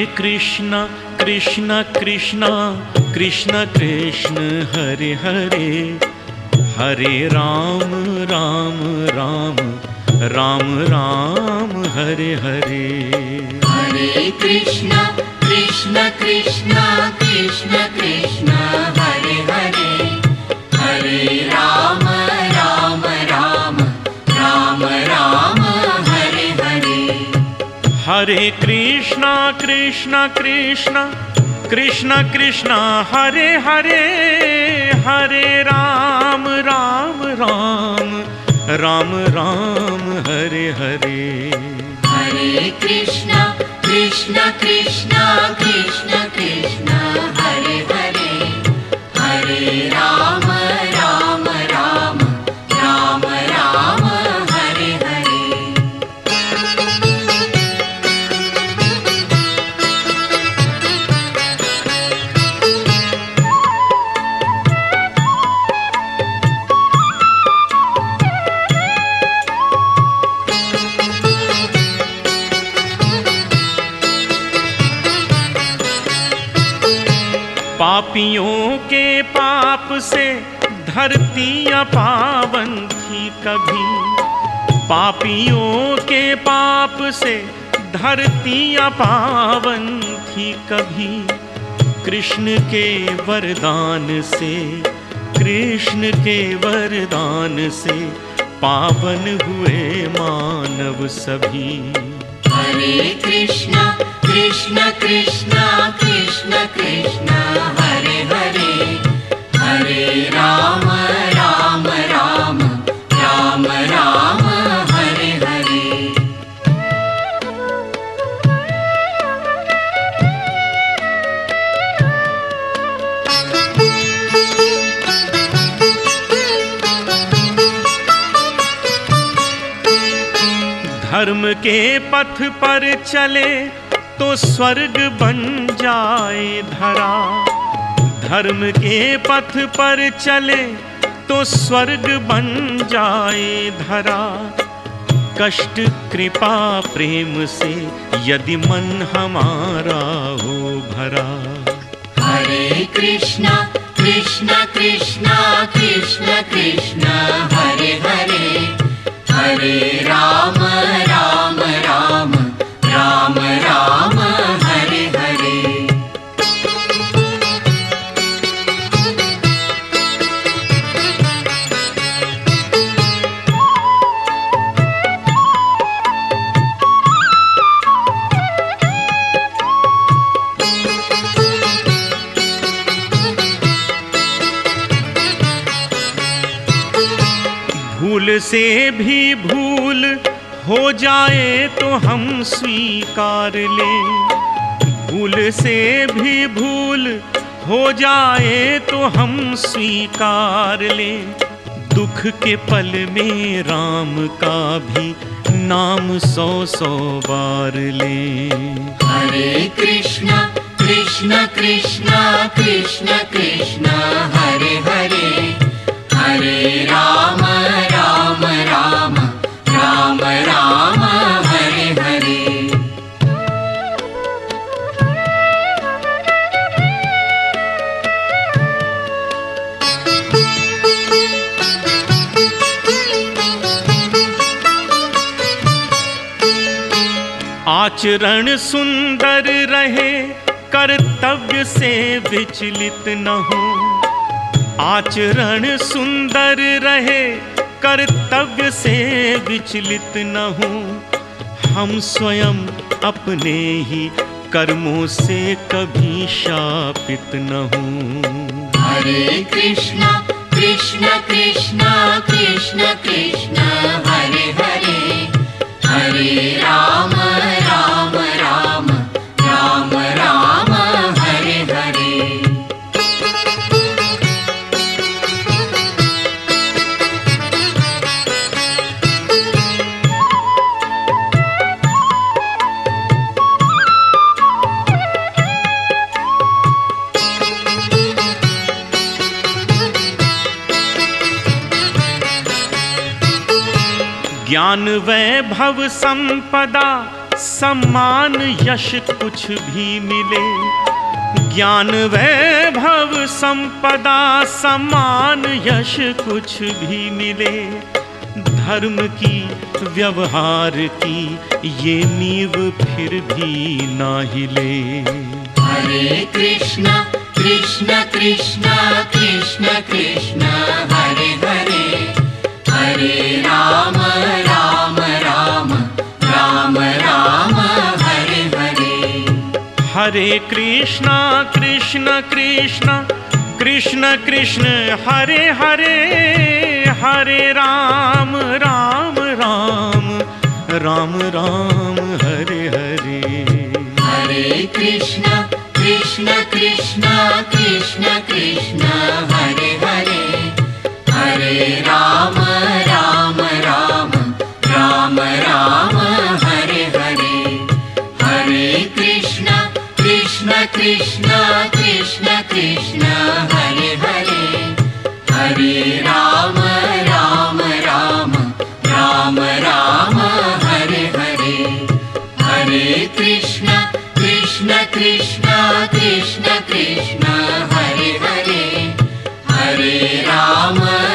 कृष्ण कृष्ण कृष्ण कृष्ण कृष्ण हरे हरे, हरे राम राम राम राम राम हरे हरे। हरे कृष्ण कृष्ण कृष्ण कृष्ण कृष्ण हरे हरे, हरे राम राम राम राम राम हरे हरे। हरे कृष्ण कृष्ण कृष्ण कृष्ण कृष्ण हरे हरे, हरे राम राम राम राम राम हरे हरे। हरे कृष्ण कृष्ण कृष्ण कृष्ण कृष्ण हरे हरे, हरे राम राम राम राम राम हरे हरे। पापियों के पाप से धरती अपावन थी कभी, पापियों के पाप से धरती अपावन थी कभी। कृष्ण के वरदान से, कृष्ण के वरदान से पावन हुए मानव सभी। हरे कृष्ण कृष्ण कृष्ण कृष्ण कृष्ण हरे हरे, हरे राम राम राम राम राम हरे हरे। धर्म के पथ पर चले तो स्वर्ग बन जाए धरा, धर्म के पथ पर चले तो स्वर्ग बन जाए धरा। कष्ट कृपा प्रेम से यदि मन हमारा हो भरा। हरे कृष्ण कृष्ण कृष्ण कृष्ण कृष्ण हरे हरे, हरे राम राम राम राम राम हरे हरे। भूल से भी भूल हो जाए तो हम स्वीकार लें, भूल से भी भूल हो जाए तो हम स्वीकार लें। दुख के पल में राम का भी नाम 100 बार लें। हरे कृष्ण कृष्ण कृष्ण कृष्ण कृष्ण हरे हरे, हरे राम राम राम राम राम हरे हरे। आचरण सुंदर रहे, कर्तव्य से विचलित न हो। आचरण सुंदर रहे, कर्तव्य से विचलित न हो। हम स्वयं अपने ही कर्मों से कभी शापित न हो। हरे कृष्ण कृष्ण कृष्ण कृष्ण कृष्ण हरे हरे, हरे राम राम राम राम राम हरे हरे। ज्ञान वैभव संपदा सम्मान यश कुछ भी मिले, ज्ञान वैभव संपदा सम्मान यश कुछ भी मिले, धर्म की व्यवहार की ये नींव फिर भी ना हिले। हरे कृष्णा कृष्ण कृष्ण कृष्ण कृष्ण हरे हरे, हरे राम राम राम राम राम हरे हरे। हरे कृष्णा कृष्ण कृष्ण कृष्ण कृष्ण हरे हरे, हरे राम राम राम राम राम हरे हरे। हरे कृष्णा कृष्ण कृष्ण कृष्ण कृष्ण हरे हरे, हरे राम राम राम राम राम हरे हरे। हरे कृष्णा कृष्ण कृष्ण कृष्ण कृष्ण हरे हरे, हरे राम राम राम राम राम हरे हरे। हरे कृष्णा कृष्ण कृष्ण कृष्ण कृष्ण हरे हरे, हरे राम